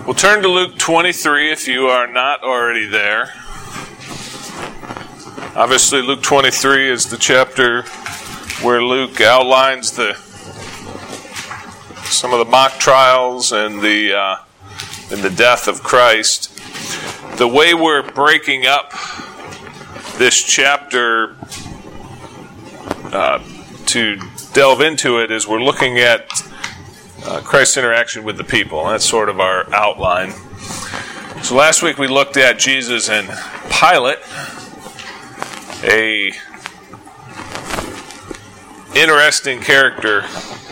We'll turn to Luke 23 if you are not already there. Obviously, Luke 23 is the chapter where Luke outlines some of the mock trials and the death of Christ. The way we're breaking up this chapter to delve into it is we're looking at Christ's interaction with the people. That's sort of our outline. So last week we looked at Jesus and Pilate, a interesting character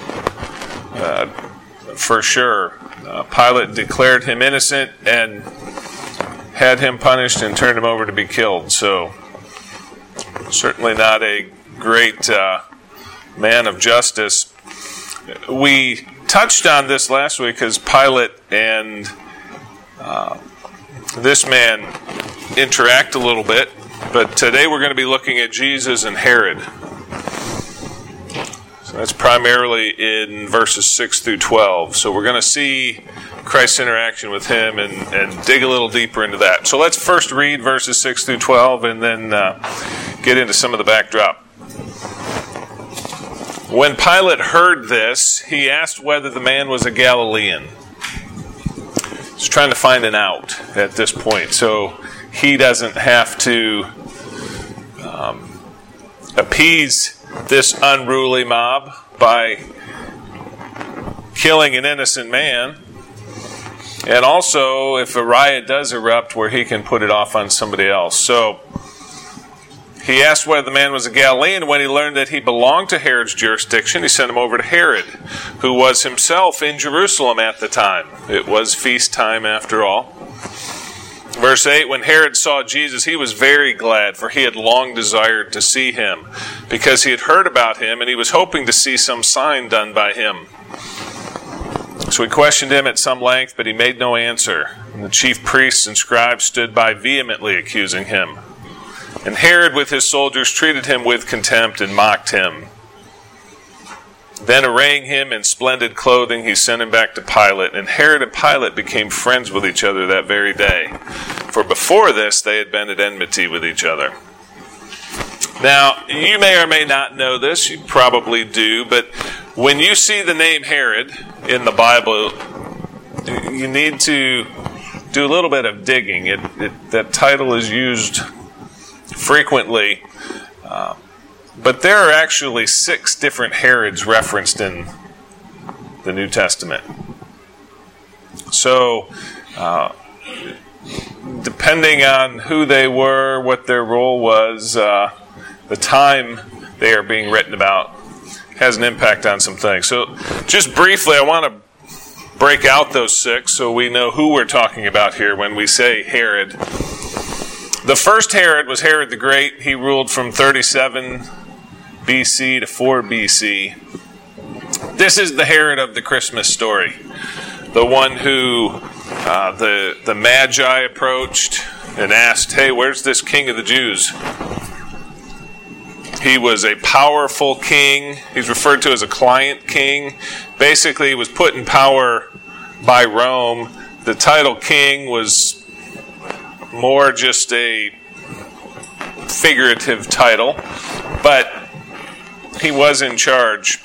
for sure. Pilate declared him innocent and had him punished and turned him over to be killed. So certainly not a great man of justice. We touched on this last week as Pilate and this man interact a little bit, but today we're going to be looking at Jesus and Herod. So that's primarily in verses 6 through 12. So we're going to see Christ's interaction with him and dig a little deeper into that. So let's first read verses 6 through 12 and then get into some of the backdrop. When Pilate heard this, he asked whether the man was a Galilean. He's trying to find an out at this point, so he doesn't have to appease this unruly mob by killing an innocent man. And also, if a riot does erupt, where he can put it off on somebody else. So he asked whether the man was a Galilean. When he learned that he belonged to Herod's jurisdiction, he sent him over to Herod, who was himself in Jerusalem at the time. It was feast time after all. Verse 8, when Herod saw Jesus, he was very glad, for he had long desired to see him, because he had heard about him, and he was hoping to see some sign done by him. So he questioned him at some length, but he made no answer. And the chief priests and scribes stood by vehemently accusing him. And Herod with his soldiers treated him with contempt and mocked him. Then arraying him in splendid clothing, he sent him back to Pilate. And Herod and Pilate became friends with each other that very day. For before this, they had been at enmity with each other. Now, you may or may not know this. You probably do. But when you see the name Herod in the Bible, you need to do a little bit of digging. That title is used frequently, but there are actually 6 different Herods referenced in the New Testament. So, depending on who they were, what their role was, the time they are being written about has an impact on some things. So, just briefly, I want to break out those 6 so we know who we're talking about here when we say Herod. The first Herod was Herod the Great. He ruled from 37 BC to 4 BC. This is the Herod of the Christmas story. The one who the Magi approached and asked, hey, where's this king of the Jews? He was a powerful king. He's referred to as a client king. Basically, he was put in power by Rome. The title king was more just a figurative title, but he was in charge.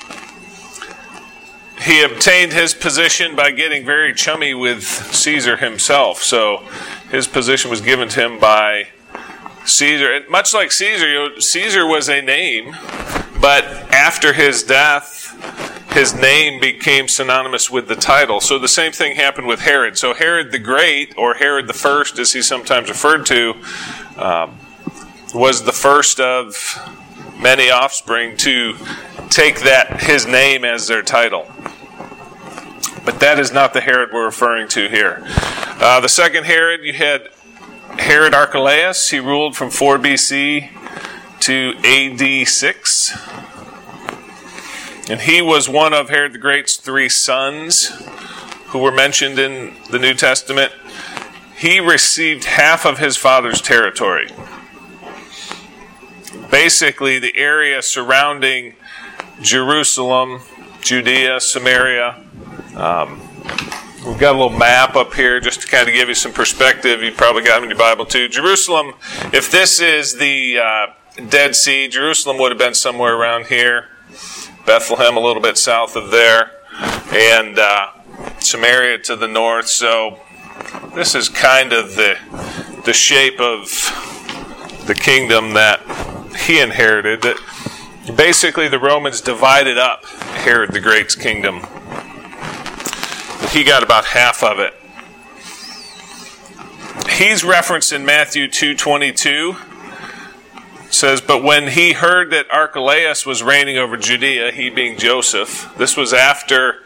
He obtained his position by getting very chummy with Caesar himself. So his position was given to him by Caesar. And much like Caesar, Caesar was a name, but after his death, his name became synonymous with the title. So the same thing happened with Herod. So Herod the Great, or Herod the First, as he's sometimes referred to, was the first of many offspring to take his name as their title. But that is not the Herod we're referring to here. The second Herod, you had Herod Archelaus. He ruled from 4 BC to AD 6. And he was one of Herod the Great's 3 sons who were mentioned in the New Testament. He received half of his father's territory. Basically, the area surrounding Jerusalem, Judea, Samaria, We've got a little map up here just to kind of give you some perspective. You probably got them in your Bible too. Jerusalem, if this is the Dead Sea, Jerusalem would have been somewhere around here. Bethlehem a little bit south of there. And Samaria to the north. So this is kind of the shape of the kingdom that he inherited. That basically the Romans divided up Herod the Great's kingdom. He got about half of it. He's referenced in Matthew 2:22. It says, but when he heard that Archelaus was reigning over Judea, he being Joseph, this was after,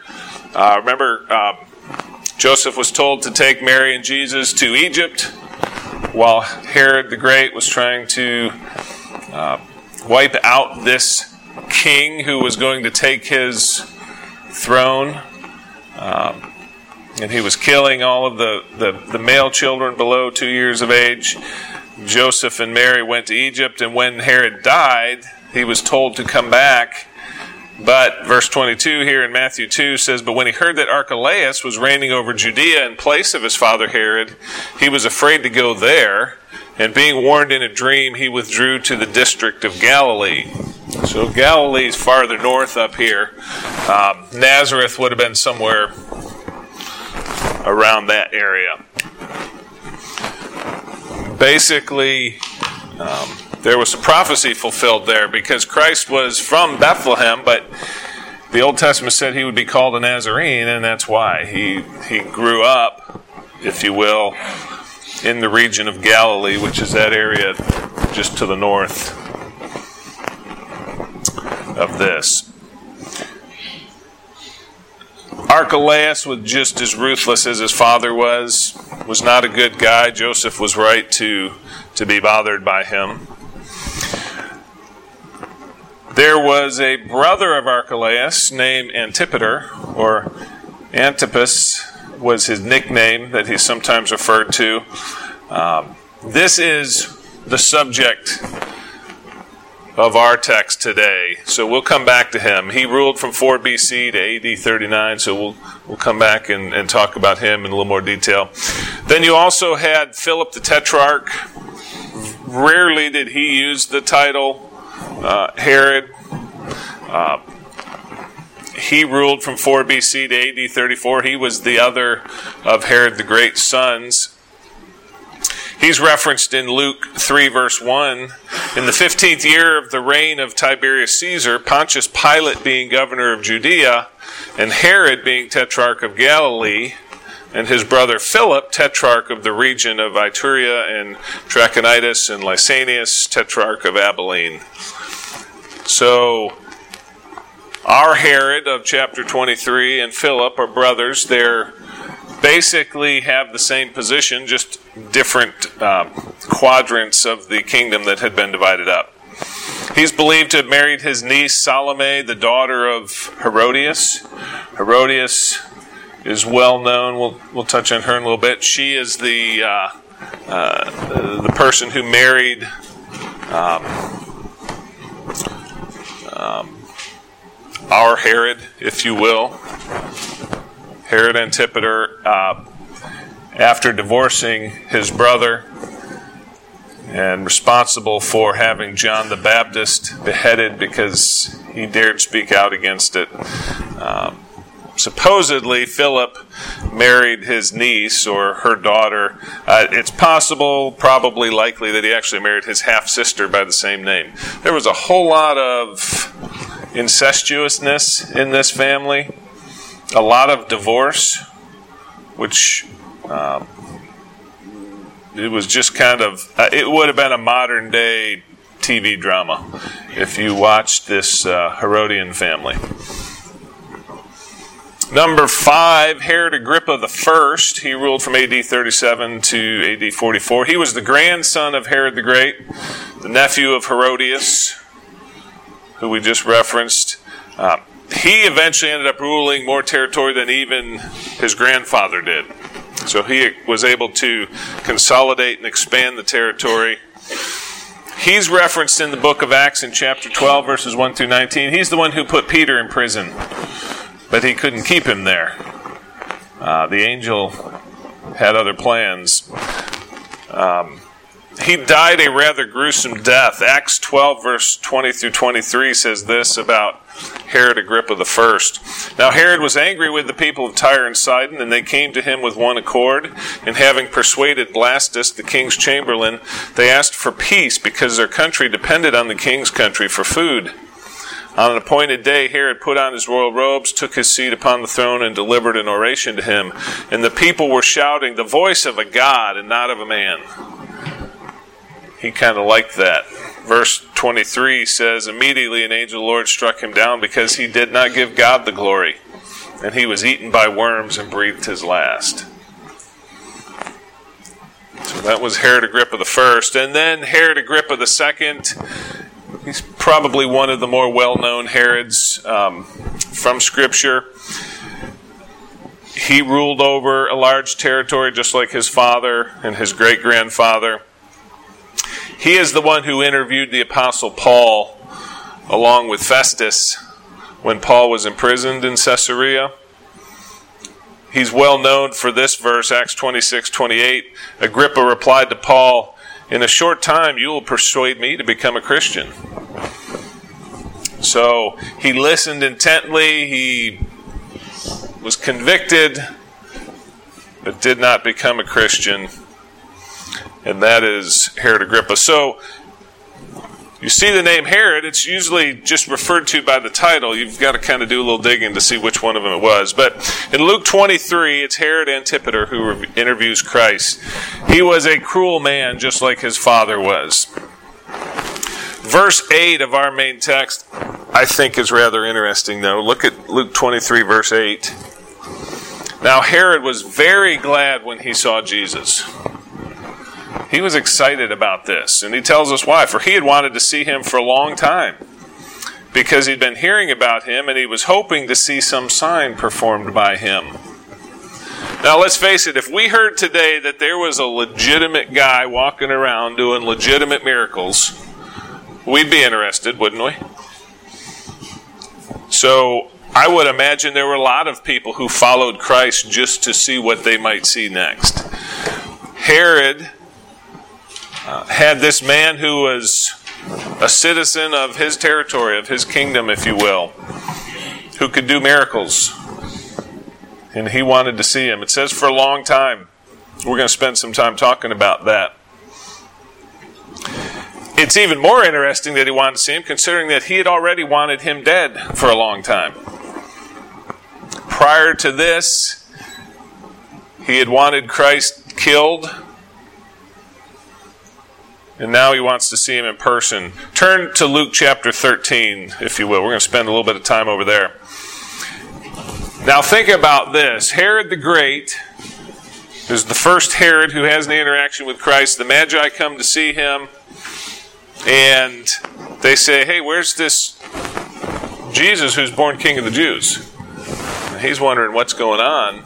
Joseph was told to take Mary and Jesus to Egypt, while Herod the Great was trying to wipe out this king who was going to take his throne. And he was killing all of the male children below 2 years of age. Joseph and Mary went to Egypt, and when Herod died, he was told to come back. But verse 22 here in Matthew 2 says, but when he heard that Archelaus was reigning over Judea in place of his father Herod, he was afraid to go there, and being warned in a dream, he withdrew to the district of Galilee. So Galilee is farther north up here. Nazareth would have been somewhere around that area. Basically, there was a prophecy fulfilled there because Christ was from Bethlehem, but the Old Testament said he would be called a Nazarene, and that's why. He grew up, if you will, in the region of Galilee, which is that area just to the north of this. Archelaus was just as ruthless as his father was not a good guy. Joseph was right to be bothered by him. There was a brother of Archelaus named Antipater, or Antipas was his nickname that he's sometimes referred to. This is the subject of our text today. So we'll come back to him. He ruled from 4 BC to AD 39, so we'll come back and talk about him in a little more detail. Then you also had Philip the Tetrarch. Rarely did he use the title Herod. He ruled from 4 BC to AD 34. He was the other of Herod the Great's sons. He's referenced in Luke 3, verse 1. In the 15th year of the reign of Tiberius Caesar, Pontius Pilate being governor of Judea, and Herod being tetrarch of Galilee, and his brother Philip, tetrarch of the region of Iturea and Trachonitis, and Lysanias, tetrarch of Abilene. So, our Herod of chapter 23 and Philip are brothers. They're basically have the same position, just different quadrants of the kingdom that had been divided up. He's believed to have married his niece Salome, the daughter of Herodias. Herodias is well known. We'll touch on her in a little bit. She is the person who married our Herod, if you will. Herod Antipater, after divorcing his brother and responsible for having John the Baptist beheaded because he dared speak out against it. Supposedly, Philip married his niece or her daughter. It's possible, probably likely, that he actually married his half-sister by the same name. There was a whole lot of incestuousness in this family. A lot of divorce, which it was just kind of, it would have been a modern day TV drama if you watched this Herodian family. Number 5, Herod Agrippa I. He ruled from AD 37 to AD 44. He was the grandson of Herod the Great, the nephew of Herodias, who we just referenced. He eventually ended up ruling more territory than even his grandfather did. So he was able to consolidate and expand the territory. He's referenced in the book of Acts in chapter 12, verses 1 through 19. He's the one who put Peter in prison, but he couldn't keep him there. The angel had other plans. He died a rather gruesome death. Acts 12, verse 20 through 23 says this about Herod Agrippa I. Now Herod was angry with the people of Tyre and Sidon, and they came to him with one accord. And having persuaded Blastus, the king's chamberlain, they asked for peace, because their country depended on the king's country for food. On an appointed day, Herod put on his royal robes, took his seat upon the throne, and delivered an oration to him. And the people were shouting, "The voice of a God and not of a man." He kind of liked that. Verse 23 says, "Immediately an angel of the Lord struck him down, because he did not give God the glory. And he was eaten by worms and breathed his last." So that was Herod Agrippa I. And then Herod Agrippa II. He's probably one of the more well-known Herods from Scripture. He ruled over a large territory just like his father and his great-grandfather. He is the one who interviewed the Apostle Paul along with Festus when Paul was imprisoned in Caesarea. He's well known for this verse, Acts 26:28. Agrippa replied to Paul, "In a short time you will persuade me to become a Christian." So he listened intently, he was convicted, but did not become a Christian. And that is Herod Agrippa. So you see the name Herod, it's usually just referred to by the title. You've got to kind of do a little digging to see which one of them it was. But in Luke 23, it's Herod Antipater who interviews Christ. He was a cruel man, just like his father was. Verse 8 of our main text, I think, is rather interesting, though. Look at Luke 23, verse 8. Now Herod was very glad when he saw Jesus. He was excited about this, and he tells us why. For he had wanted to see him for a long time, because he'd been hearing about him, and he was hoping to see some sign performed by him. Now, let's face it, if we heard today that there was a legitimate guy walking around doing legitimate miracles, we'd be interested, wouldn't we? So, I would imagine there were a lot of people who followed Christ just to see what they might see next. Herod had this man who was a citizen of his territory, of his kingdom, if you will, who could do miracles. And he wanted to see him. It says for a long time. We're going to spend some time talking about that. It's even more interesting that he wanted to see him, considering that he had already wanted him dead for a long time. Prior to this, he had wanted Christ killed, and now he wants to see him in person. Turn to Luke chapter 13, if you will. We're going to spend a little bit of time over there. Now think about this. Herod the Great is the first Herod who has the interaction with Christ. The Magi come to see him, and they say, "Hey, where's this Jesus who's born King of the Jews?" And he's wondering what's going on.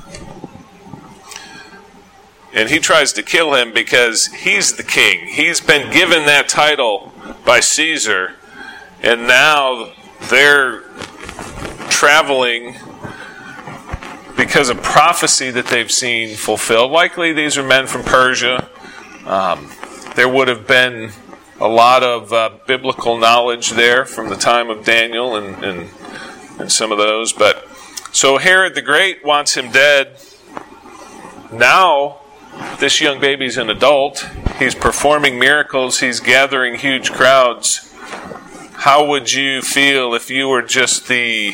And he tries to kill him because he's the king. He's been given that title by Caesar. And now they're traveling because of prophecy that they've seen fulfilled. Likely these are men from Persia. There would have been a lot of biblical knowledge there from the time of Daniel and some of those. But so Herod the Great wants him dead. Now this young baby's an adult. He's performing miracles. He's gathering huge crowds. How would you feel if you were just the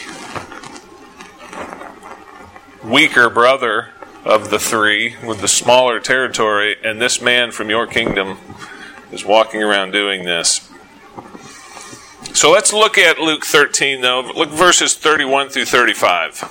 weaker brother of the three with the smaller territory, and this man from your kingdom is walking around doing this? So let's look at Luke 13, though. Look verses 31 through 35.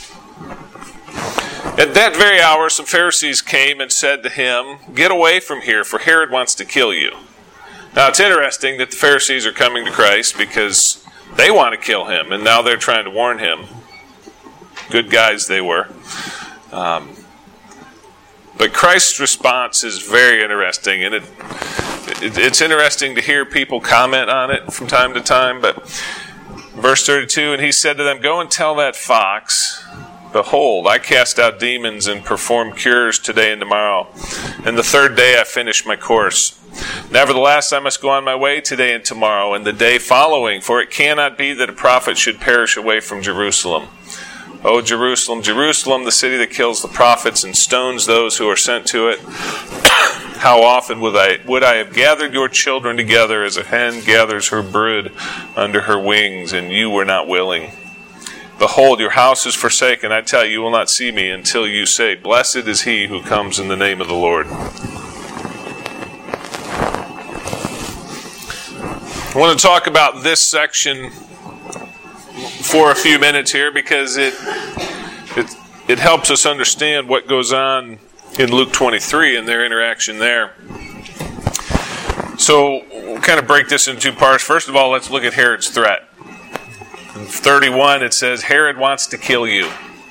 At that very hour, some Pharisees came and said to him, "Get away from here, for Herod wants to kill you." Now, it's interesting that the Pharisees are coming to Christ because they want to kill him, and now they're trying to warn him. Good guys they were. But Christ's response is very interesting, and it's interesting to hear people comment on it from time to time. But verse 32, and he said to them, "Go and tell that fox, Behold, I cast out demons and perform cures today and tomorrow, and the third day I finish my course. Nevertheless, I must go on my way today and tomorrow, and the day following, for it cannot be that a prophet should perish away from Jerusalem. O Jerusalem, Jerusalem, the city that kills the prophets and stones those who are sent to it. How often would I have gathered your children together as a hen gathers her brood under her wings, and you were not willing. Behold, your house is forsaken. I tell you, you will not see me until you say, Blessed is he who comes in the name of the Lord. I want to talk about this section for a few minutes here because it helps us understand what goes on in Luke 23 and their interaction there. So we'll kind of break this into two parts. First of all, let's look at Herod's threat. In 31, it says, Herod wants to kill you.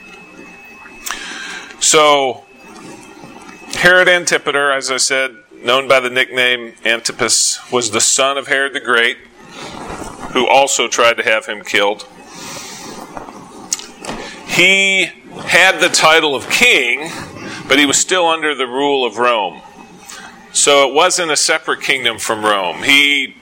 So, Herod Antipater, as I said, known by the nickname Antipas, was the son of Herod the Great, who also tried to have him killed. He had the title of king, but he was still under the rule of Rome. So it wasn't a separate kingdom from Rome. He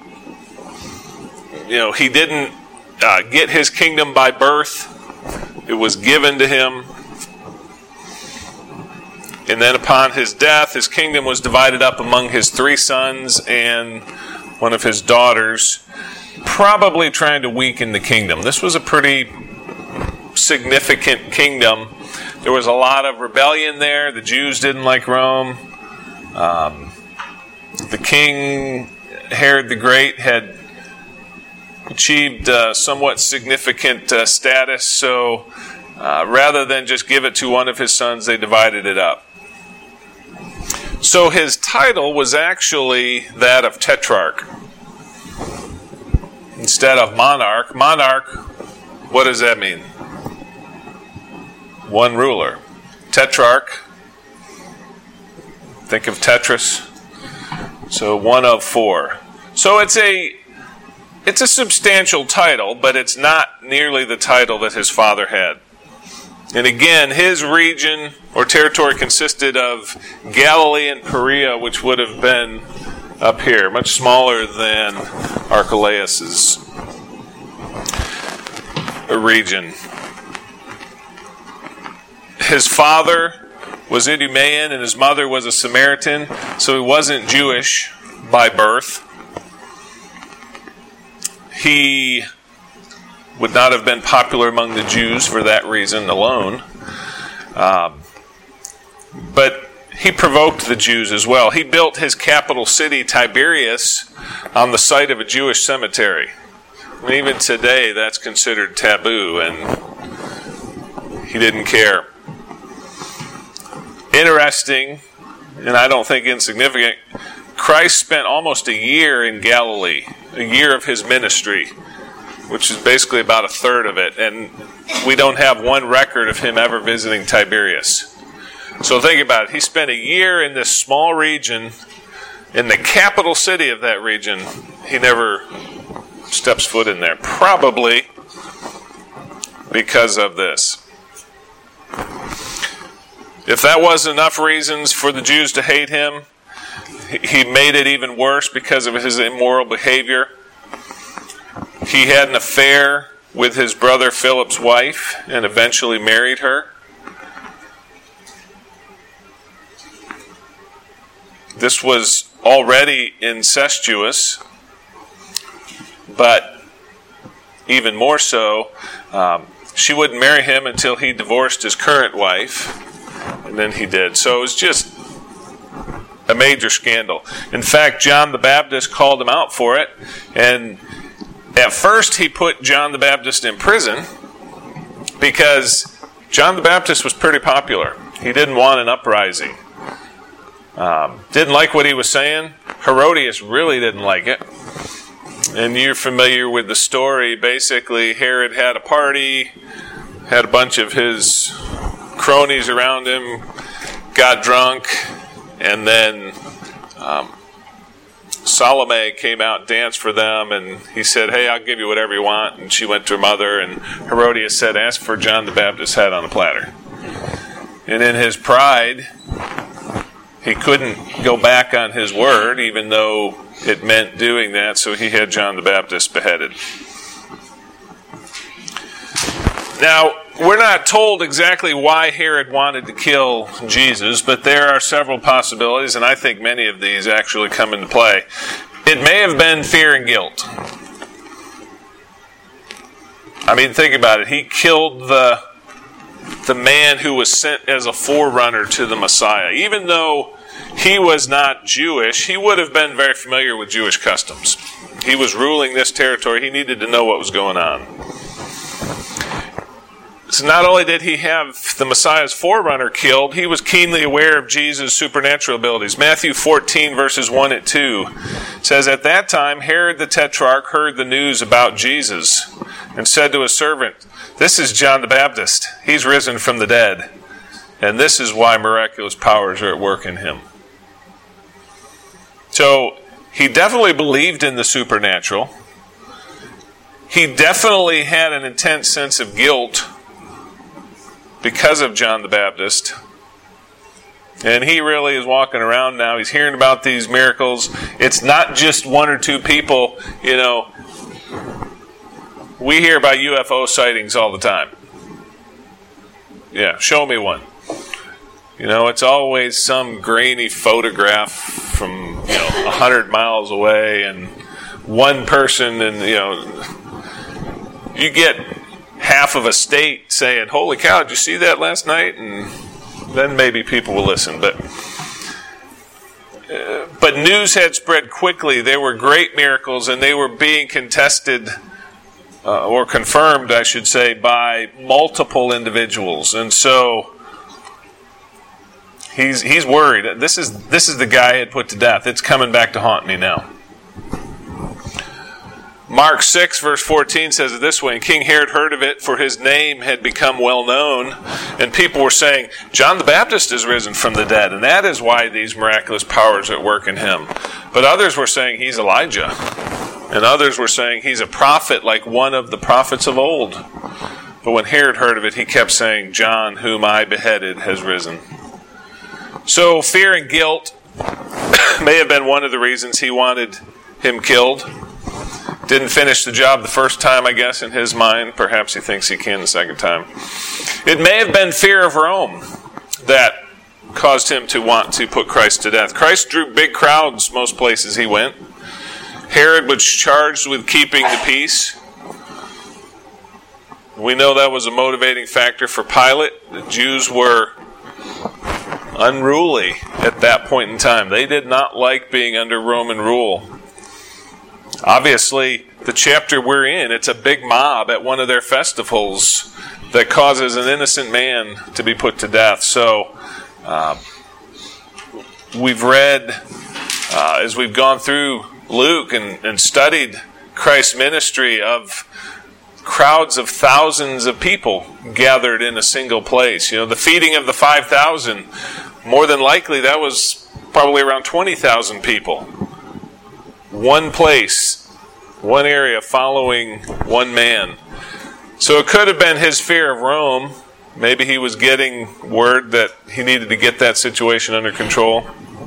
didn't get his kingdom by birth. It was given to him. And then upon his death, his kingdom was divided up among his 3 sons and one of his daughters, probably trying to weaken the kingdom. This was a pretty significant kingdom. There was a lot of rebellion there. The Jews didn't like Rome. The king, Herod the Great, had achieved somewhat significant status, so rather than just give it to one of his sons, they divided it up. So his title was actually that of Tetrarch instead of monarch. Monarch, what does that mean? One ruler. Tetrarch, think of Tetris. So 1 of 4. So it's a substantial title, but it's not nearly the title that his father had. And again, his region or territory consisted of Galilee and Perea, which would have been up here, much smaller than Archelaus's region. His father was Idumean and his mother was a Samaritan, so he wasn't Jewish by birth. He would not have been popular among the Jews for that reason alone. But he provoked the Jews as well. He built his capital city, Tiberias, on the site of a Jewish cemetery. And even today, that's considered taboo, and he didn't care. Interesting, and I don't think insignificant, Christ spent almost a year in Galilee, a year of his ministry, which is basically about a third of it, and we don't have one record of him ever visiting Tiberias. So think about it. He spent a year in this small region, in the capital city of that region. He never steps foot in there, probably because of this. If that wasn't enough reasons for the Jews to hate him, he made it even worse because of his immoral behavior. He had an affair with his brother Philip's wife and eventually married her. This was already incestuous, but even more so, she wouldn't marry him until he divorced his current wife, and then he did. So it was just a major scandal. In fact, John the Baptist called him out for it, and at first he put John the Baptist in prison because John the Baptist was pretty popular. He didn't want an uprising. Didn't like what he was saying. Herodias really didn't like it. And you're familiar with the story. Basically, Herod had a party, had a bunch of his cronies around him, got drunk, and then Salome came out and danced for them, and he said, hey, I'll give you whatever you want. And she went to her mother, and Herodias said, ask for John the Baptist's head on a platter. And in his pride, he couldn't go back on his word, even though it meant doing that, so he had John the Baptist beheaded. Now, we're not told exactly why Herod wanted to kill Jesus, but there are several possibilities, and I think many of these actually come into play. It may have been fear and guilt. I mean, think about it. He killed the man who was sent as a forerunner to the Messiah. Even though he was not Jewish, he would have been very familiar with Jewish customs. He was ruling this territory. He needed to know what was going on. So not only did he have the Messiah's forerunner killed, he was keenly aware of Jesus' supernatural abilities. Matthew 14, verses 1 and 2 says, at that time, Herod the Tetrarch heard the news about Jesus and said to his servant, this is John the Baptist. He's risen from the dead. And this is why miraculous powers are at work in him. So, he definitely believed in the supernatural. He definitely had an intense sense of guilt because of John the Baptist. And he really is walking around now. He's hearing about these miracles. It's not just one or two people. You know, we hear about UFO sightings all the time. Yeah, show me one. You know, it's always some grainy photograph from, 100 miles away, and one person, and, you get half of a state saying, holy cow, did you see that last night? And then maybe people will listen. But news had spread quickly. There were great miracles, and they were being contested, or confirmed, I should say, by multiple individuals. And so he's worried. This is the guy I had put to death. It's coming back to haunt me now. Mark 6, verse 14 says it this way, and King Herod heard of it, for his name had become well known, and people were saying, John the Baptist is risen from the dead, and that is why these miraculous powers are at work in him. But others were saying he's Elijah, and others were saying he's a prophet like one of the prophets of old. But when Herod heard of it, he kept saying, John, whom I beheaded, has risen. So fear and guilt may have been one of the reasons he wanted him killed. Didn't finish the job the first time, I guess, in his mind. Perhaps he thinks he can the second time. It may have been fear of Rome that caused him to want to put Christ to death. Christ drew big crowds most places he went. Herod was charged with keeping the peace. We know that was a motivating factor for Pilate. The Jews were unruly at that point in time. They did not like being under Roman rule. Obviously, the chapter we're in, it's a big mob at one of their festivals that causes an innocent man to be put to death. So, we've read, as we've gone through Luke and studied Christ's ministry, of crowds of thousands of people gathered in a single place. The feeding of the 5,000, more than likely that was probably around 20,000 people. One place, one area, following one man. So it could have been his fear of Rome. Maybe he was getting word that he needed to get that situation under control.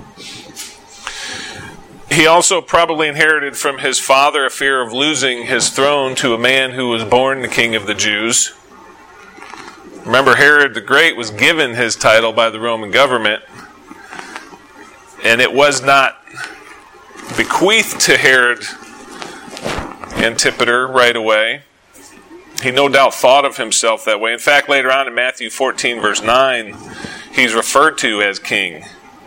He also probably inherited from his father a fear of losing his throne to a man who was born the king of the Jews. Remember, Herod the Great was given his title by the Roman government, and it was not bequeathed to Herod Antipater right away. He no doubt thought of himself that way. In fact, later on in Matthew 14, verse 9, he's referred to as king.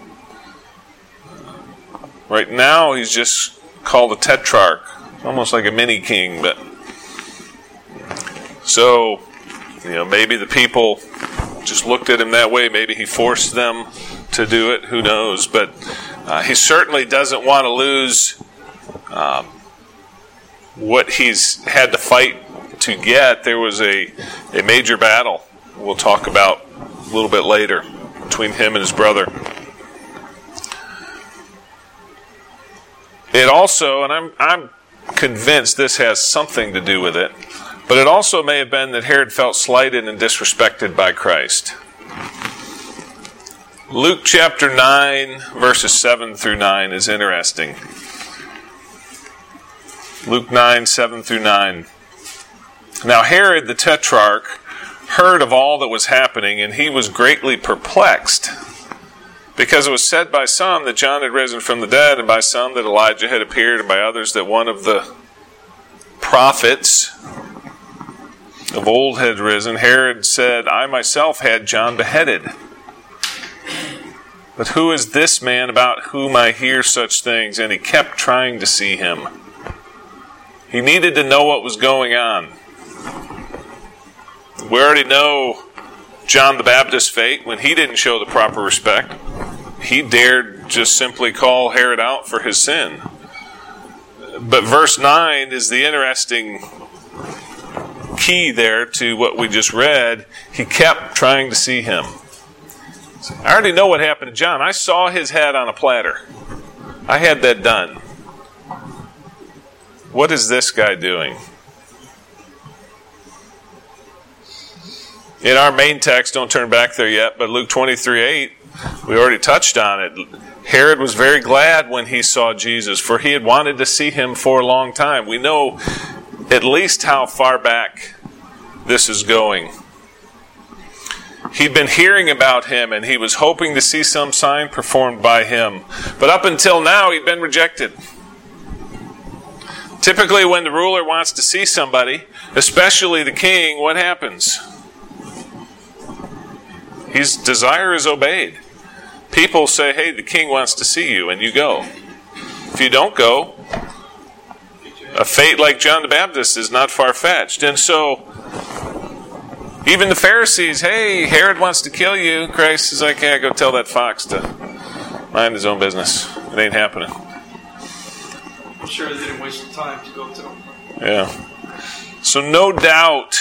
Right now, he's just called a tetrarch, almost like a mini king. But so, maybe the people just looked at him that way. Maybe he forced them to do it. Who knows? But he certainly doesn't want to lose what he's had to fight to get. There was a major battle we'll talk about a little bit later between him and his brother. It also, and I'm convinced this has something to do with it, but it also may have been that Herod felt slighted and disrespected by Christ. Luke chapter 9, verses 7 through 9 is interesting. Luke 9, 7 through 9. Now Herod the Tetrarch heard of all that was happening, and he was greatly perplexed, because it was said by some that John had risen from the dead, and by some that Elijah had appeared, and by others that one of the prophets of old had risen. Herod said, I myself had John beheaded. But who is this man about whom I hear such things? And he kept trying to see him. He needed to know what was going on. We already know John the Baptist's fate when he didn't show the proper respect. He dared just simply call Herod out for his sin. But verse 9 is the interesting key there to what we just read. He kept trying to see him. I already know what happened to John. I saw his head on a platter. I had that done. What is this guy doing? In our main text, don't turn back there yet, but Luke 23:8, we already touched on it. Herod was very glad when he saw Jesus, for he had wanted to see him for a long time. We know at least how far back this is going. He'd been hearing about him, and he was hoping to see some sign performed by him. But up until now, he'd been rejected. Typically, when the ruler wants to see somebody, especially the king, what happens? His desire is obeyed. People say, hey, the king wants to see you, and you go. If you don't go, a fate like John the Baptist is not far-fetched. And so, even the Pharisees, hey, Herod wants to kill you. Christ is like, yeah, go tell that fox to mind his own business. It ain't happening. I'm sure they didn't waste time to go to him. Yeah. So no doubt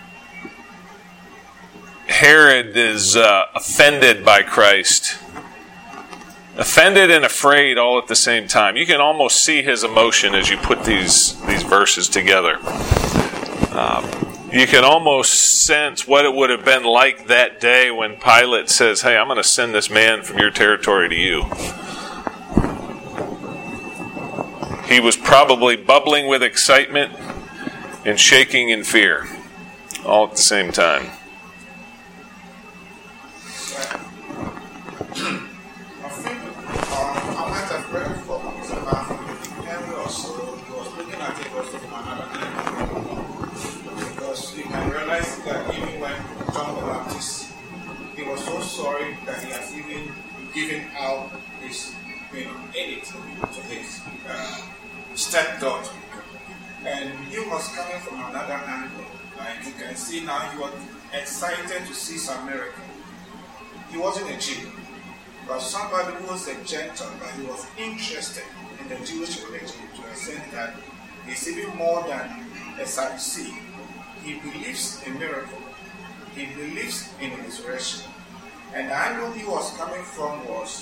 Herod is offended by Christ. Offended and afraid all at the same time. You can almost see his emotion as you put these verses together. You can almost sense what it would have been like that day when Pilate says, hey, I'm going to send this man from your territory to you. He was probably bubbling with excitement and shaking in fear all at the same time. I might have read for about 10 or so. He was looking at it also from another angle. Because you can realize that even when John the Baptist, he was so sorry that he has even given out his edit to his stepdaughter. And he was coming from another angle. Like you can see now, he was excited to see some miracle. He wasn't a Jew, but somebody who was a Gentile, but he was interested in the Jewish religion to the extent that he's even more than a Sadducee. He believes in miracle. He believes in resurrection. And the angle he was coming from was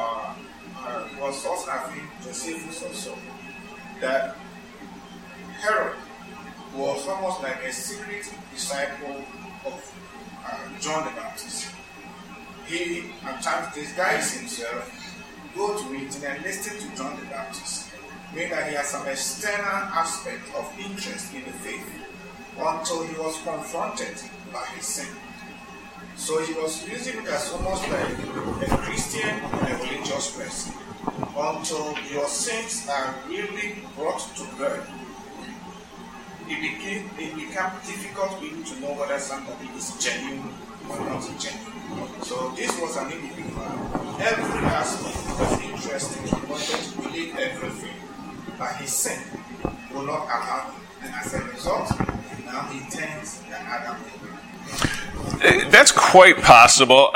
also, I think, Josephus also, that Herod was almost like a secret disciple of John the Baptist. He, at times, disguised himself, go to meeting and listen to John the Baptist, meaning that he has some external aspect of interest in the faith until he was confronted by his sin. So he was using it as almost like a Christian and a religious person until your sins are really brought to birth. It became difficult for you to know whether somebody is genuine or not genuine. So this was an individual. Every aspect was interesting. He wanted to believe everything. But his sin will not allow him. And as a result, now he turns the other way. That's quite possible.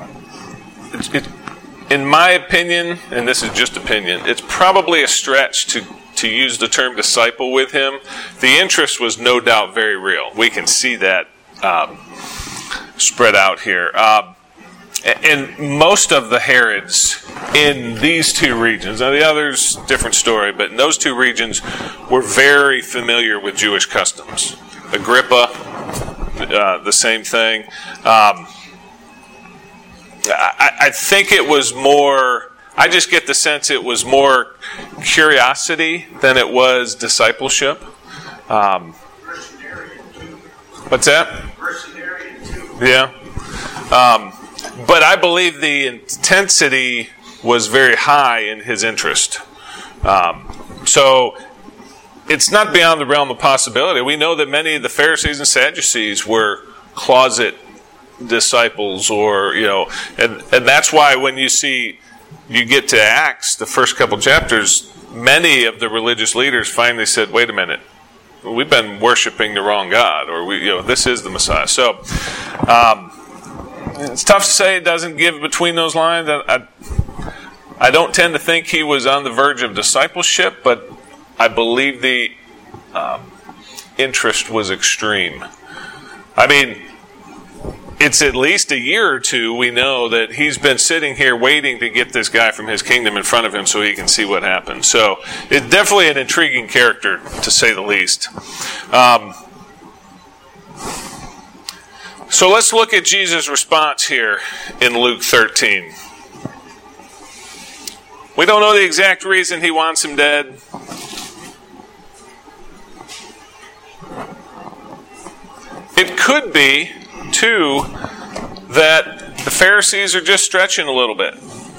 In my opinion, and this is just opinion, it's probably a stretch to use the term disciple with him. The interest was no doubt very real. We can see that spread out here. And most of the Herods in these two regions, now the others, different story, but in those two regions were very familiar with Jewish customs. Agrippa, the same thing. I think it was more, I just get the sense it was more curiosity than it was discipleship. What's that? Mercenarian too. Yeah. But I believe the intensity was very high in his interest. So it's not beyond the realm of possibility. We know that many of the Pharisees and Sadducees were closet disciples, or, and that's why when you get to Acts, the first couple chapters, many of the religious leaders finally said, wait a minute, we've been worshiping the wrong God, or this is the Messiah. So it's tough to say. It doesn't give between those lines. I don't tend to think he was on the verge of discipleship, but I believe the interest was extreme. I mean, it's at least a year or two we know that he's been sitting here waiting to get this guy from his kingdom in front of him so he can see what happens. So it's definitely an intriguing character, to say the least. So let's look at Jesus' response here in Luke 13. We don't know the exact reason he wants him dead. It could be, too, that the Pharisees are just stretching a little bit.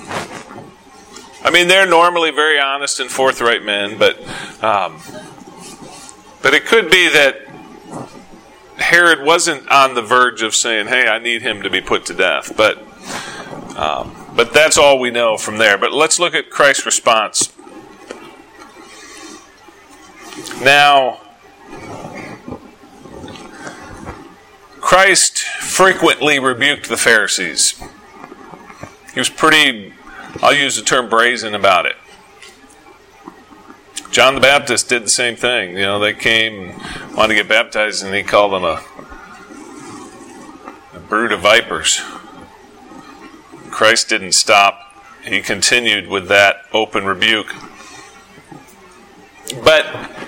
I mean, they're normally very honest and forthright men, but it could be that Herod wasn't on the verge of saying, hey, I need him to be put to death. But that's all we know from there. But let's look at Christ's response. Now, Christ frequently rebuked the Pharisees. He was pretty, I'll use the term brazen about it. John the Baptist did the same thing. They came and wanted to get baptized, and he called them a brood of vipers. Christ didn't stop. He continued with that open rebuke. But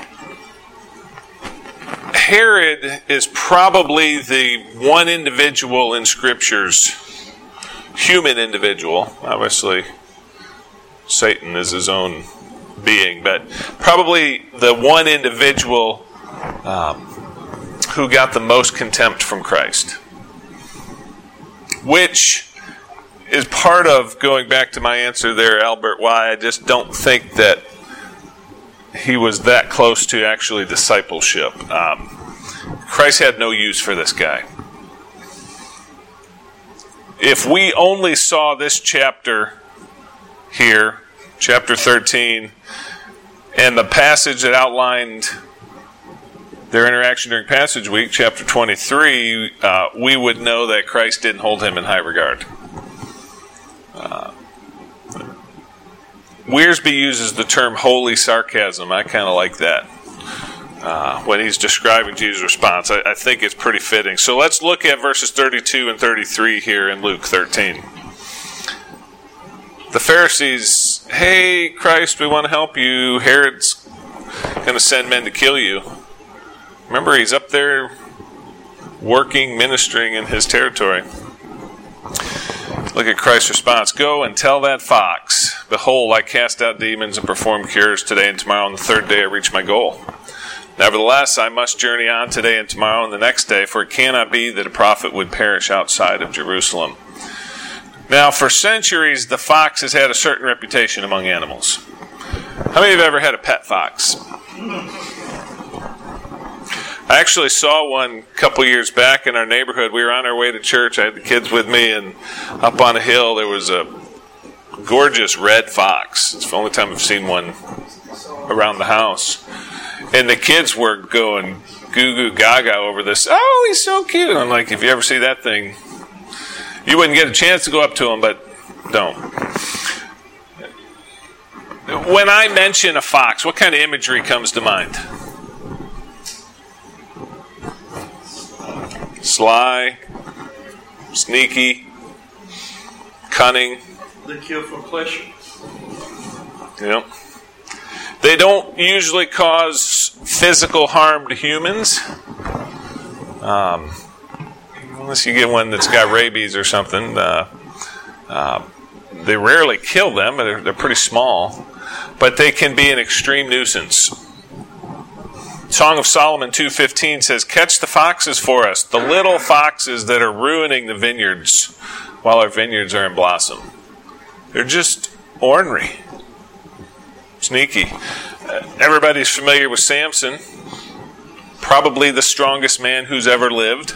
Herod is probably the one individual in Scriptures, human individual. Obviously, Satan is his own being, but probably the one individual who got the most contempt from Christ. Which is part of, going back to my answer there, Albert, why I just don't think that he was that close to actually discipleship. Christ had no use for this guy. If we only saw this chapter here, chapter 13, and the passage that outlined their interaction during Passage Week, chapter 23, we would know that Christ didn't hold him in high regard. Wiersbe uses the term holy sarcasm. I kind of like that when he's describing Jesus' response. I think it's pretty fitting. So let's look at verses 32 and 33 here in Luke 13. The Pharisees, hey, Christ, we want to help you. Herod's going to send men to kill you. Remember, he's up there working, ministering in his territory. Look at Christ's response. Go and tell that fox, behold, I cast out demons and perform cures today and tomorrow, and the third day I reach my goal. Nevertheless, I must journey on today and tomorrow and the next day, for it cannot be that a prophet would perish outside of Jerusalem. Now, for centuries, the fox has had a certain reputation among animals. How many of you have ever had a pet fox? I actually saw one a couple years back in our neighborhood. We were on our way to church. I had the kids with me, and up on a hill there was a gorgeous red fox. It's the only time I've seen one around the house. And the kids were going goo-goo gaga over this. Oh, he's so cute. I'm like, if you ever see that thing, you wouldn't get a chance to go up to him, but don't. When I mention a fox, what kind of imagery comes to mind? Sly, sneaky. cunning. They kill for pleasure. Yep. They don't usually cause physical harm to humans. Unless you get one that's got rabies or something. They rarely kill them. They're pretty small. But they can be an extreme nuisance. Song of Solomon 2:15 says, "Catch the foxes for us, the little foxes that are ruining the vineyards while our vineyards are in blossom." They're just ornery. Sneaky. Everybody's familiar with Samson. Probably the strongest man who's ever lived.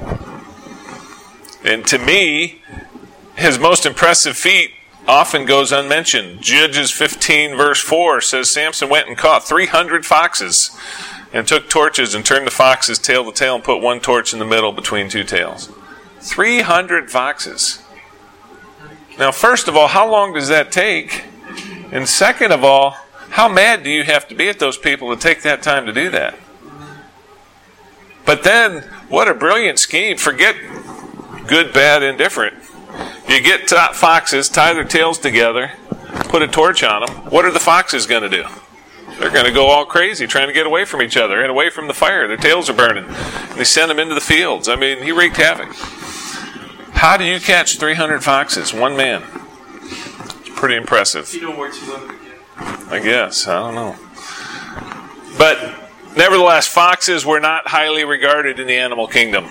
And to me, his most impressive feat often goes unmentioned. Judges 15 verse 4 says Samson went and caught 300 foxes and took torches and turned the foxes tail to tail and put one torch in the middle between two tails. 300 foxes. Now, first of all, how long does that take? And second of all, how mad do you have to be at those people to take that time to do that? But then, what a brilliant scheme. Forget good, bad, indifferent. You get foxes, tie their tails together, put a torch on them. What are the foxes going to do? They're going to go all crazy trying to get away from each other and away from the fire. Their tails are burning. And they send them into the fields. I mean, he wreaked havoc. How do you catch 300 foxes? One man. It's pretty impressive. You don't work too long again. I guess. I don't know. But nevertheless, foxes were not highly regarded in the animal kingdom.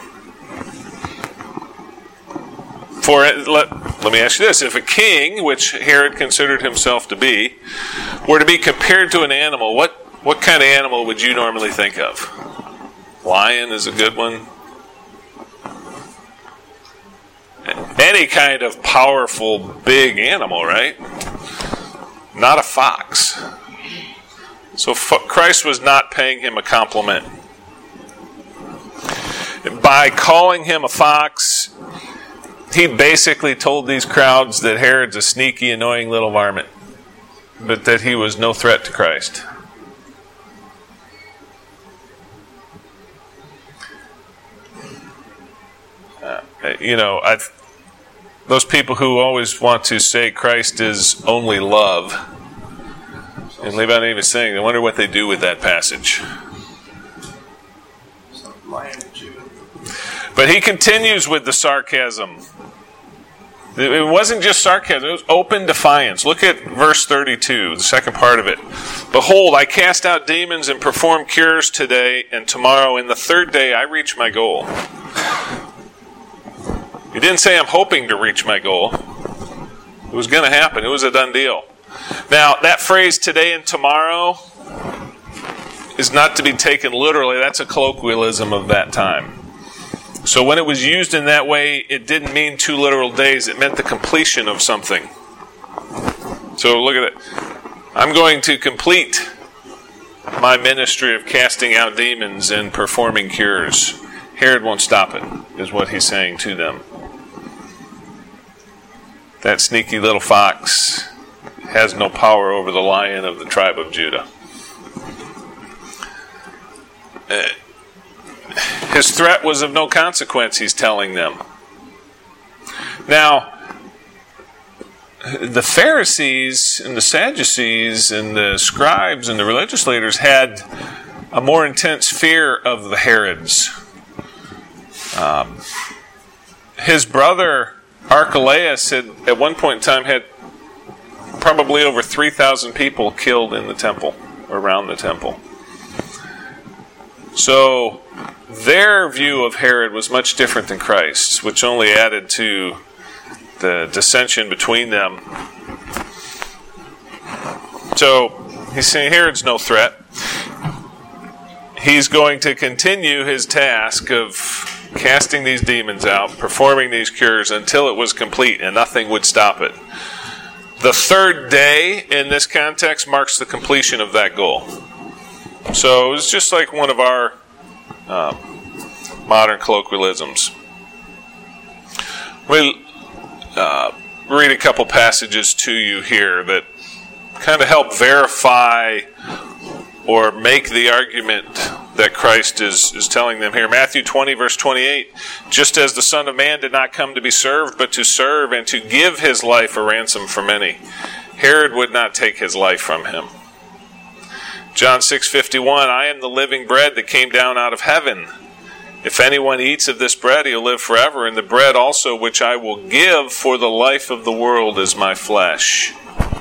Let me ask you this. If a king, which Herod considered himself to be, were to be compared to an animal, what kind of animal would you normally think of? Lion is a good one. Any kind of powerful, big animal, right? Not a fox. So Christ was not paying him a compliment. By calling him a fox, he basically told these crowds that Herod's a sneaky, annoying little varmint, but that he was no threat to Christ. Those people who always want to say Christ is only love, and leave out any saying, I wonder what they do with that passage. But he continues with the sarcasm. It wasn't just sarcasm, it was open defiance. Look at verse 32, the second part of it. "Behold, I cast out demons and perform cures today and tomorrow, and the third day I reach my goal." He didn't say, "I'm hoping to reach my goal." It was going to happen. It was a done deal. Now, that phrase, "today and tomorrow," is not to be taken literally. That's a colloquialism of that time. So when it was used in that way, it didn't mean 2 literal days. It meant the completion of something. So look at it. I'm going to complete my ministry of casting out demons and performing cures. Herod won't stop it, is what he's saying to them. That sneaky little fox has no power over the Lion of the tribe of Judah. His threat was of no consequence, he's telling them. Now, the Pharisees and the Sadducees and the scribes and the religious leaders had a more intense fear of the Herods. His brother Archelaus had at one point in time had probably over 3,000 people killed in the temple, around the temple. So their view of Herod was much different than Christ's, which only added to the dissension between them. So he's saying Herod's no threat. He's going to continue his task of casting these demons out, performing these cures until it was complete, and nothing would stop it. The third day in this context marks the completion of that goal. So it's just like one of our modern colloquialisms. We'll read a couple passages to you here that kind of help verify or make the argument that Christ is telling them here. Matthew 20, verse 28, just as the Son of Man did not come to be served, but to serve and to give his life a ransom for many. Herod would not take his life from him. John 6:51, I am the living bread that came down out of heaven. If anyone eats of this bread, he'll live forever, and the bread also which I will give for the life of the world is my flesh.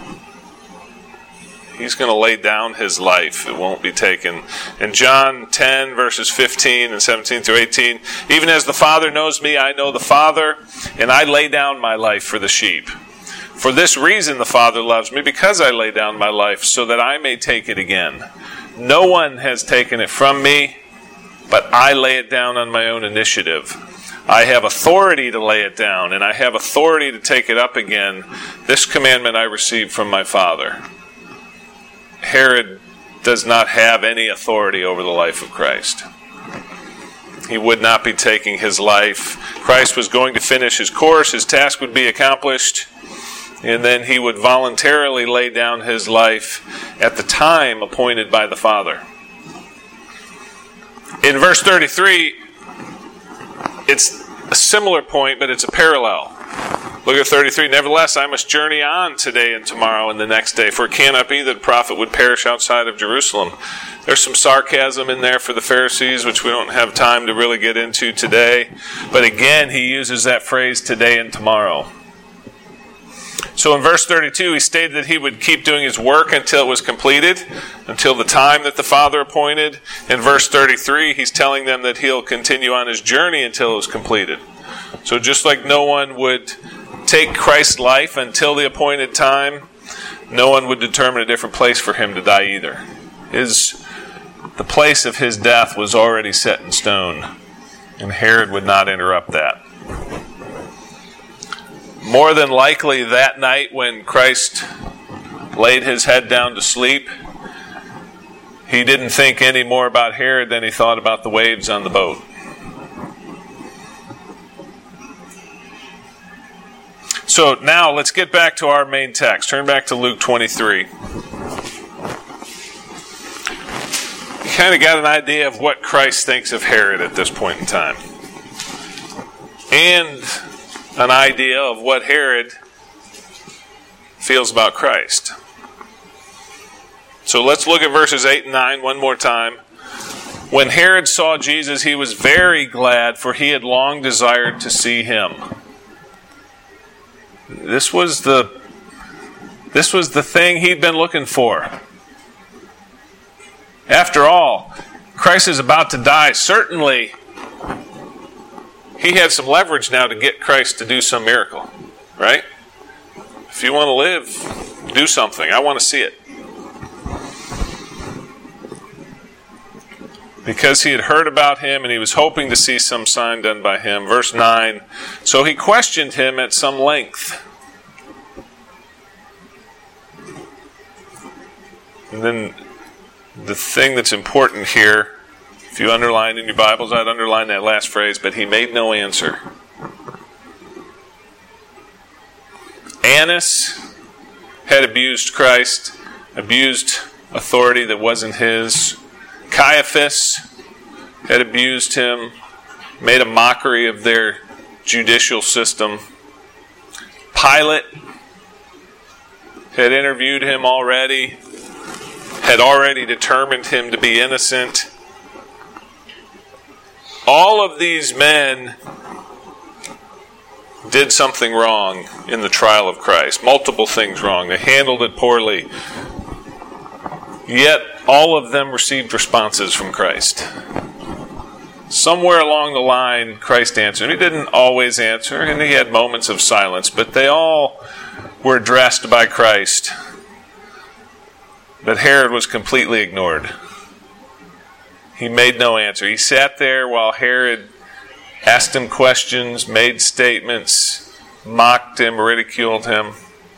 He's going to lay down his life. It won't be taken. In John 10, verses 15 and 17 through 18, even as the Father knows me, I know the Father, and I lay down my life for the sheep. For this reason the Father loves me, because I lay down my life, so that I may take it again. No one has taken it from me, but I lay it down on my own initiative. I have authority to lay it down, and I have authority to take it up again. This commandment I received from my Father. Herod does not have any authority over the life of Christ. He would not be taking his life. Christ was going to finish his course. His task would be accomplished. And then he would voluntarily lay down his life at the time appointed by the Father. In verse 33, it's a similar point, but it's a parallel. Look at 33. Nevertheless, I must journey on today and tomorrow and the next day, for it cannot be that a prophet would perish outside of Jerusalem. There's some sarcasm in there for the Pharisees, which we don't have time to really get into today. But again, he uses that phrase, today and tomorrow. So in verse 32, he stated that he would keep doing his work until it was completed, until the time that the Father appointed. In verse 33, he's telling them that he'll continue on his journey until it was completed. So just like no one would take Christ's life until the appointed time, no one would determine a different place for him to die either. The place of his death was already set in stone, and Herod would not interrupt that. More than likely that night when Christ laid his head down to sleep, he didn't think any more about Herod than he thought about the waves on the boat. So now let's get back to our main text. Turn back to Luke 23. You kind of got an idea of what Christ thinks of Herod at this point in time. And an idea of what Herod feels about Christ. So let's look at verses 8 and 9 one more time. When Herod saw Jesus, he was very glad, for he had long desired to see him. This was the thing he'd been looking for. After all, Christ is about to die. Certainly, he had some leverage now to get Christ to do some miracle, right? If you want to live, do something. I want to see it. Because he had heard about him and he was hoping to see some sign done by him. Verse 9, so he questioned him at some length. And then the thing that's important here, if you underline in your Bibles, I'd underline that last phrase, but he made no answer. Annas had abused Christ, abused authority that wasn't his. Caiaphas had abused him, made a mockery of their judicial system. Pilate had interviewed him already, had already determined him to be innocent. All of these men did something wrong in the trial of Christ. Multiple things wrong. They handled it poorly. Yet, all of them received responses from Christ. Somewhere along the line, Christ answered. He didn't always answer, and he had moments of silence, but they all were addressed by Christ. But Herod was completely ignored. He made no answer. He sat there while Herod asked him questions, made statements, mocked him, ridiculed him.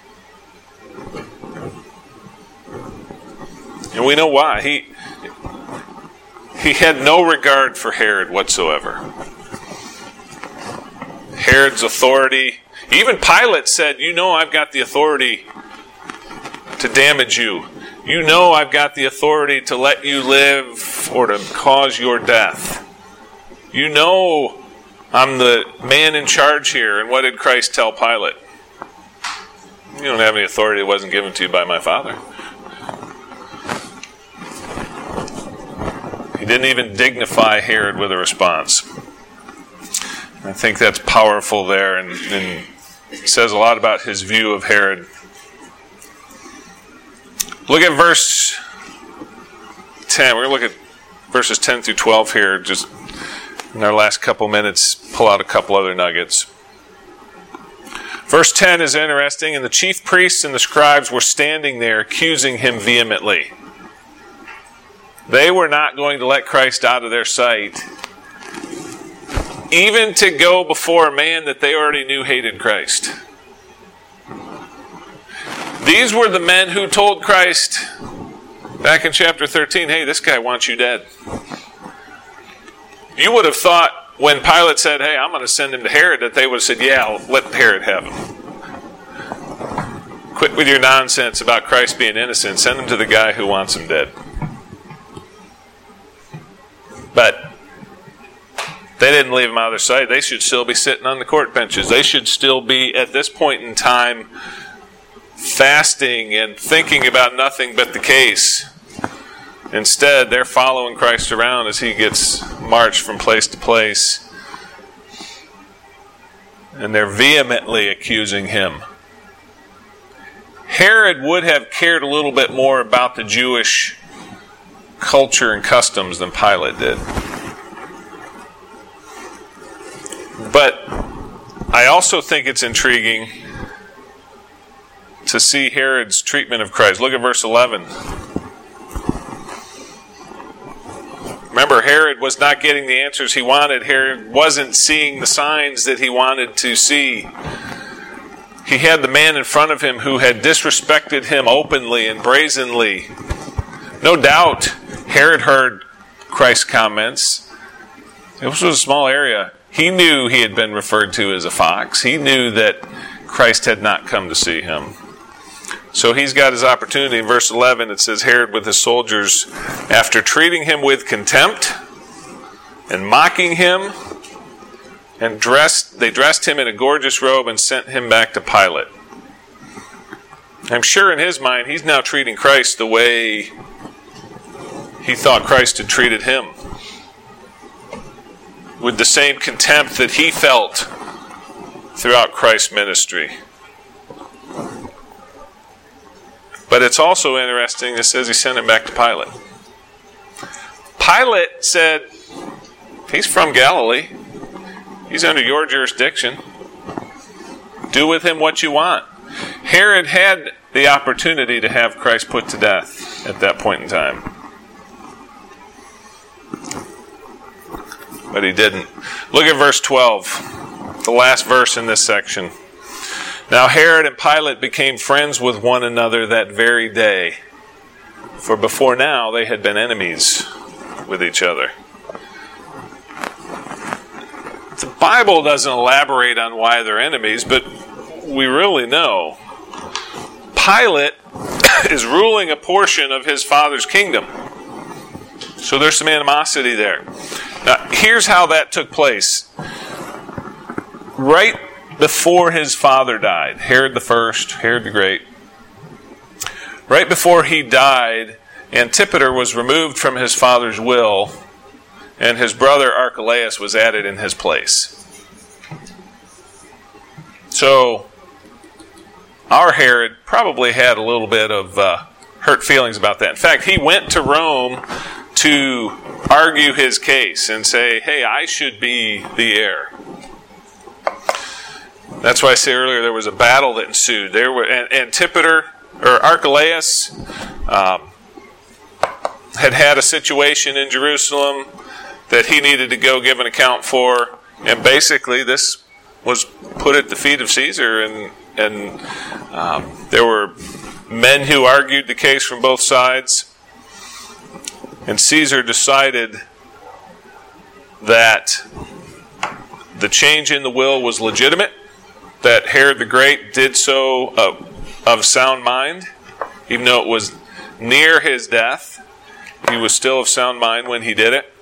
And we know why. He had no regard for Herod whatsoever. Herod's authority. Even Pilate said, you know I've got the authority to damage you. You know I've got the authority to let you live life or to cause your death. You know I'm the man in charge here. And what did Christ tell Pilate? You don't have any authority that wasn't given to you by my Father. He didn't even dignify Herod with a response. I think that's powerful there, and it says a lot about his view of Herod. Look at verse 10. We're going to look at verses 10 through 12 here. Just in our last couple minutes, pull out a couple other nuggets. Verse 10 is interesting. And the chief priests and the scribes were standing there accusing him vehemently. They were not going to let Christ out of their sight, even to go before a man that they already knew hated Christ. These were the men who told Christ back in chapter 13, hey, this guy wants you dead. You would have thought when Pilate said, hey, I'm going to send him to Herod, that they would have said, yeah, let Herod have him. Quit with your nonsense about Christ being innocent. Send him to the guy who wants him dead. But they didn't leave him out of their sight. They should still be sitting on the court benches. They should still be, at this point in time, fasting and thinking about nothing but the case. Instead, they're following Christ around as he gets marched from place to place. And they're vehemently accusing him. Herod would have cared a little bit more about the Jewish culture and customs than Pilate did. But I also think it's intriguing to see Herod's treatment of Christ. Look at verse 11. Remember, Herod was not getting the answers he wanted. Herod wasn't seeing the signs that he wanted to see. He had the man in front of him who had disrespected him openly and brazenly. No doubt, Herod heard Christ's comments. This was a small area. He knew he had been referred to as a fox. He knew that Christ had not come to see him. So he's got his opportunity. In verse 11, it says, Herod with his soldiers, after treating him with contempt and mocking him, and they dressed him in a gorgeous robe and sent him back to Pilate. I'm sure in his mind, he's now treating Christ the way he thought Christ had treated him, with the same contempt that he felt throughout Christ's ministry. But it's also interesting, it says he sent him back to Pilate. Pilate said, he's from Galilee. He's under your jurisdiction. Do with him what you want. Herod had the opportunity to have Christ put to death at that point in time. But he didn't. Look at verse 12, the last verse in this section. Now Herod and Pilate became friends with one another that very day, for before now they had been enemies with each other. The Bible doesn't elaborate on why they're enemies, but we really know. Pilate is ruling a portion of his father's kingdom. So there's some animosity there. Now, here's how that took place. Right before his father died, Herod the First, Herod the Great, right before he died, Antipater was removed from his father's will, and his brother Archelaus was added in his place. So, our Herod probably had a little bit of hurt feelings about that. In fact, he went to Rome to argue his case and say, hey, I should be the heir. That's why I say earlier there was a battle that ensued. There were Antipater, or Archelaus, had a situation in Jerusalem that he needed to go give an account for, and basically this was put at the feet of Caesar, and there were men who argued the case from both sides, and Caesar decided that the change in the will was legitimate, that Herod the Great did so of sound mind, even though it was near his death, he was still of sound mind when he did it.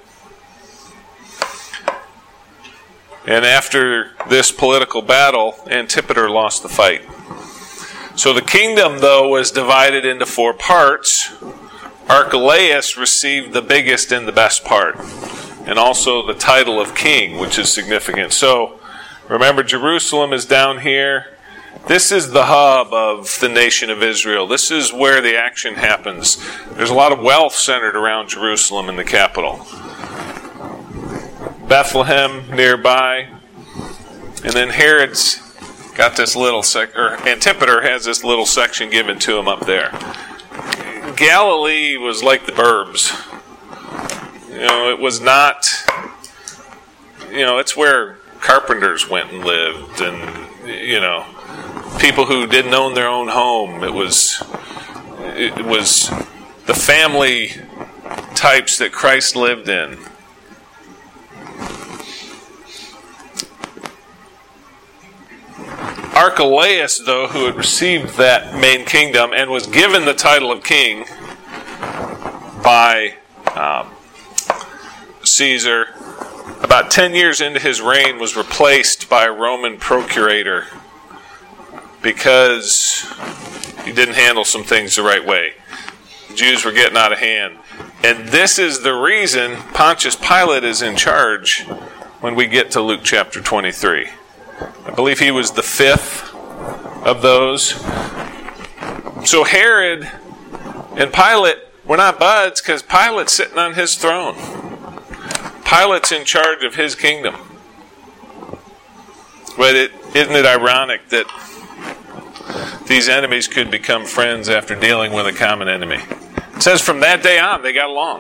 And after this political battle, Antipater lost the fight. So the kingdom, though, was divided into 4 parts. Archelaus received the biggest and the best part, and also the title of king, which is significant. So remember, Jerusalem is down here. This is the hub of the nation of Israel. This is where the action happens. There's a lot of wealth centered around Jerusalem and the capital. Bethlehem nearby. And then Herod's got this little Antipater has this little section given to him up there. Galilee was like the burbs. It was not, it's where carpenters went and lived, and, people who didn't own their own home. It was the family types that Christ lived in. Archelaus, though, who had received that main kingdom and was given the title of king by Caesar, about 10 years into his reign, was replaced by a Roman procurator because he didn't handle some things the right way. The Jews were getting out of hand. And this is the reason Pontius Pilate is in charge when we get to Luke chapter 23. I believe he was the 5th of those. So Herod and Pilate were not buds because Pilate's sitting on his throne. Pilate's in charge of his kingdom. But isn't it ironic that these enemies could become friends after dealing with a common enemy? It says from that day on they got along.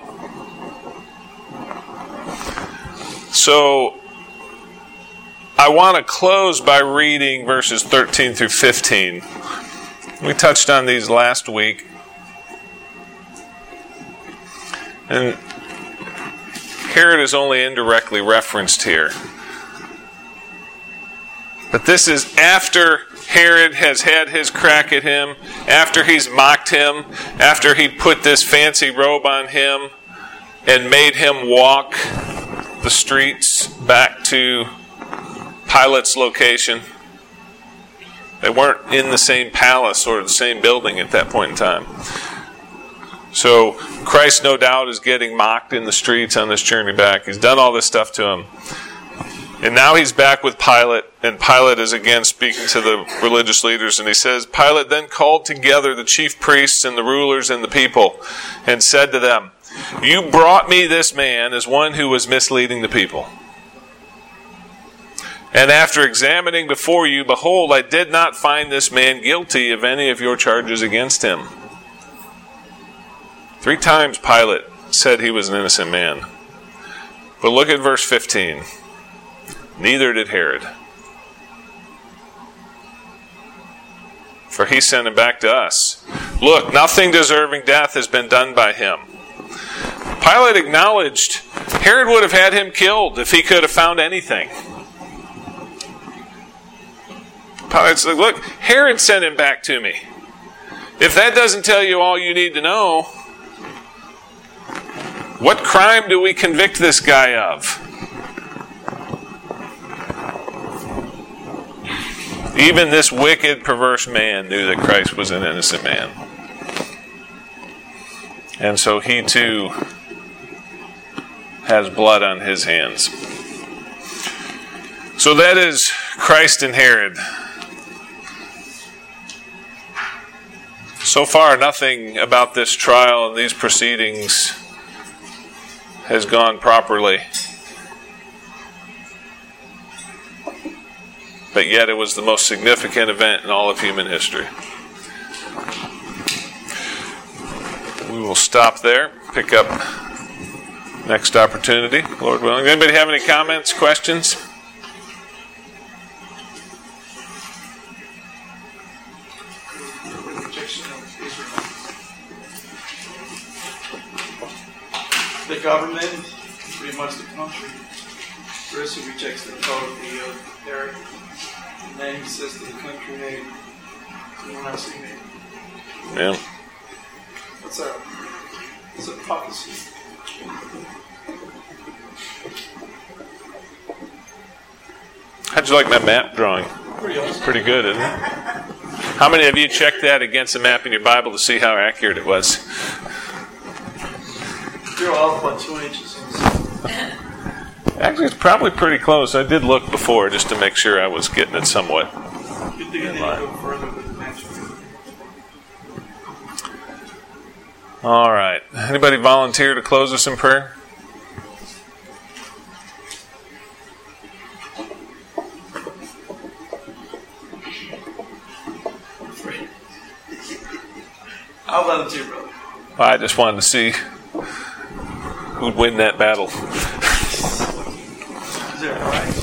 So I want to close by reading verses 13 through 15. We touched on these last week. And Herod is only indirectly referenced here. But this is after Herod has had his crack at him, after he's mocked him, after he put this fancy robe on him and made him walk the streets back to Pilate's location. They weren't in the same palace or the same building at that point in time. So Christ, no doubt, is getting mocked in the streets on this journey back. He's done all this stuff to him. And now he's back with Pilate, and Pilate is again speaking to the religious leaders, and he says, Pilate then called together the chief priests and the rulers and the people, and said to them, "You brought me this man as one who was misleading the people. And after examining before you, behold, I did not find this man guilty of any of your charges against him." 3 times Pilate said he was an innocent man. But look at verse 15. Neither did Herod, for he sent him back to us. Look, nothing deserving death has been done by him. Pilate acknowledged Herod would have had him killed if he could have found anything. Pilate said, look, Herod sent him back to me. If that doesn't tell you all you need to know, what crime do we convict this guy of? Even this wicked, perverse man knew that Christ was an innocent man. And so he too has blood on his hands. So that is Christ and Herod. So far, nothing about this trial and these proceedings has gone properly. But yet it was the most significant event in all of human history. We will stop there, pick up next opportunity, Lord willing. Anybody have any comments, questions? The government, pretty much the country. First, he rejects the thought of the Herod. And then he says to the country, hey, you want to see me? Yeah. What's up? It's a prophecy. How'd you like my map drawing? Pretty awesome. Pretty good, isn't it? How many of you checked that against a map in your Bible to see how accurate it was? You're off by 2 inches. Actually, it's probably pretty close. I did look before just to make sure I was getting it somewhat. Good thing I didn't go further with the next one. All right. Anybody volunteer to close us in prayer? I'll volunteer, brother. I just wanted to see who'd win that battle. Is there a prize?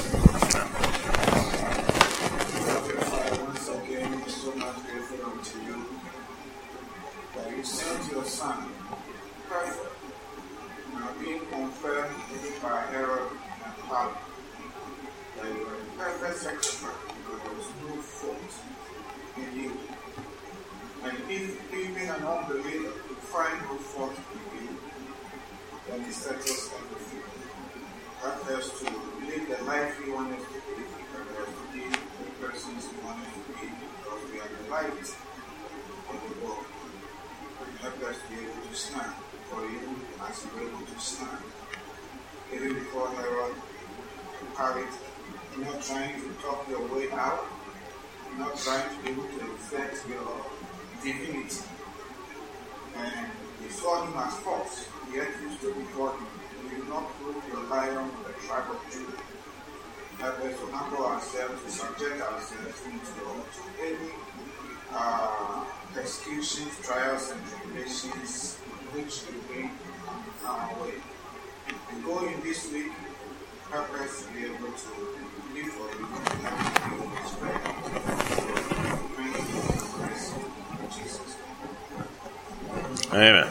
Once again, we're so much grateful unto you that you sent your Son, perfect, now being confirmed even by Herod and Pilate, that you are a perfect sacrifice because there was no fault in you. And if even an unbeliever could find no fault in you, then he settles everything. Help us to live the life you want us to live, help us to be the persons you want us to be, because we are the light of the world. Help us to be able to stand for you as you are able to stand. Even before Herod and Pilate, you're not trying to talk your way out, you're not trying to be able to reflect your divinity. And they saw him as false, yet you stood before him. You did not prove your lion of the tribe of Judah. Help us to humble ourselves, to subject ourselves to any persecutions, trials, and tribulations which you bring our way. And go in this week, help us to be able to live for you and help you to spread. Thank you for the grace of Jesus. Amen.